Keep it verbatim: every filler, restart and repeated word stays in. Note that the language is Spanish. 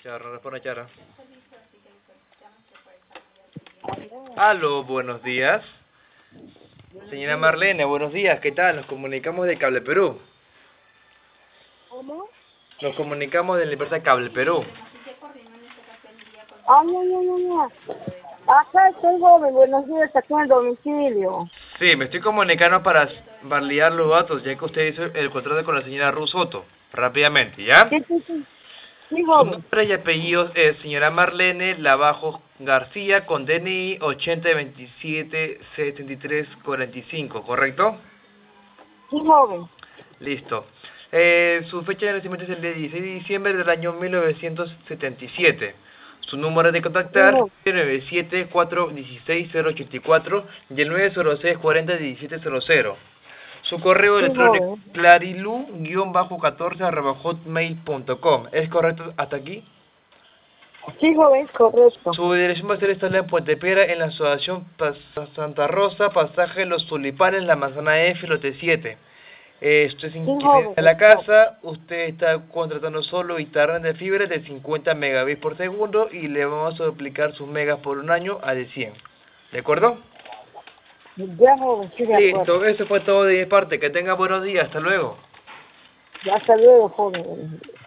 Charra, responde Charra. Aló, buenos días. Señora Marlene, buenos días, ¿qué tal? Nos comunicamos de Cable Perú. ¿Cómo? Nos comunicamos de la empresa Cable Perú. Ah, no, no, no, no. Acá estoy, joven, buenos días, aquí en el domicilio. Sí, me estoy comunicando para validar los datos, ya que usted hizo el contrato con la señora Ruth Soto. Rápidamente, ¿ya? Sí, sí, sí. Sí, Su joven. nombre y apellidos es señora Marlene Lavajo García, con D N I ochenta veintisiete setenta y tres cuarenta y cinco, ¿correcto? Sí, joven. Listo. Eh, su fecha de nacimiento es el de dieciséis de diciembre del año mil novecientos setenta y siete. Su número de Sí, contactar joven. es nueve siete cuatro uno seis cero ocho cuatro y el nueve cero seis cuarenta diecisiete cero cero. Su correo Sí, electrónico joven. clarilu catorce arroba hotmail punto com. ¿Es correcto hasta aquí? Sí, joven, correcto. Su dirección va a ser estar en Puente Piedra, en la asociación Pas- Santa Rosa, pasaje Los Tulipanes, la manzana F, lote siete. Eh, usted es Sí, inquilino joven. de la casa, usted está contratando solo internet de fibra de cincuenta megabits por segundo y le vamos a duplicar sus megas por un año a de cien. ¿De acuerdo? Ya, joven, sí, de acuerdo. Listo, eso fue todo de mi parte. Que tenga buenos días, hasta luego. Ya, hasta luego, joven.